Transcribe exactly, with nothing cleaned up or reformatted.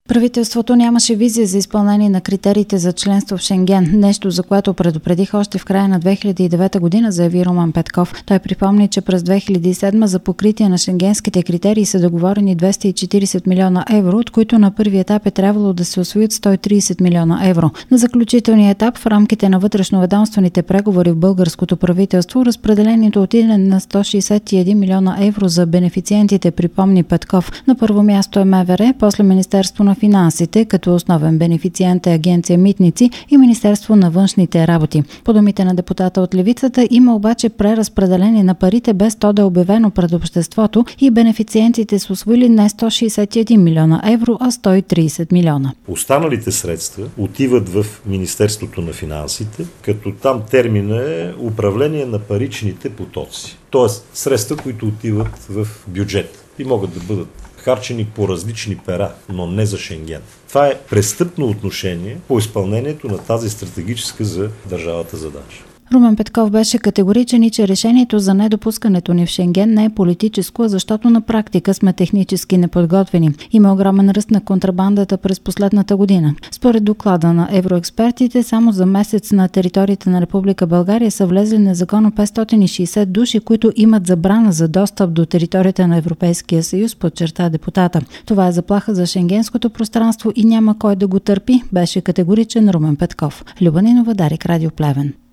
Правителството нямаше визия за изпълнение на критериите за членство в Шенген, нещо за което предупредих още в края на две хиляди и девета година, заяви Румен Петков. Той припомни, че през две хиляди и седма за покритие на шенгенските критерии са договорени двеста и четиридесет милиона евро, от които на първи етап е трябвало да се усвоят сто и тридесет милиона евро. На заключителния етап в рамките на вътрешноведомствените преговори в българското правителство разпределението отиде на сто шейсет и един милиона евро за бенефициентите, припомни Петков. На първо място е МВР, после Министерство на финансите, като основен бенефициент е Агенция Митници и Министерство на външните работи. По думите на депутата от левицата, има обаче преразпределение на парите без то да е обявено пред обществото и бенефициентите са усвоили не сто шейсет и един милиона евро, а сто и тридесет милиона. Останалите средства отиват в Министерството на финансите, като там термина е управление на паричните потоци. Тоест средства, които отиват в бюджет и могат да бъдат харчени по различни пера, но не за Шенген. Това е престъпно отношение по изпълнението на тази стратегическа за държавата задача. Румен Петков беше категоричен и че решението за недопускането ни в Шенген не е политическо, защото на практика сме технически неподготвени. Има огромен ръст на контрабандата през последната година. Според доклада на евроекспертите, само за месец на територията на Република България са влезли незаконно петстотин и шейсет души, които имат забрана за достъп до територията на Европейския съюз, подчерта депутата. Това е заплаха за шенгенското пространство и няма кой да го търпи, беше категоричен Румен Петков. Люба Нинова, Дарик, Радио Плевен.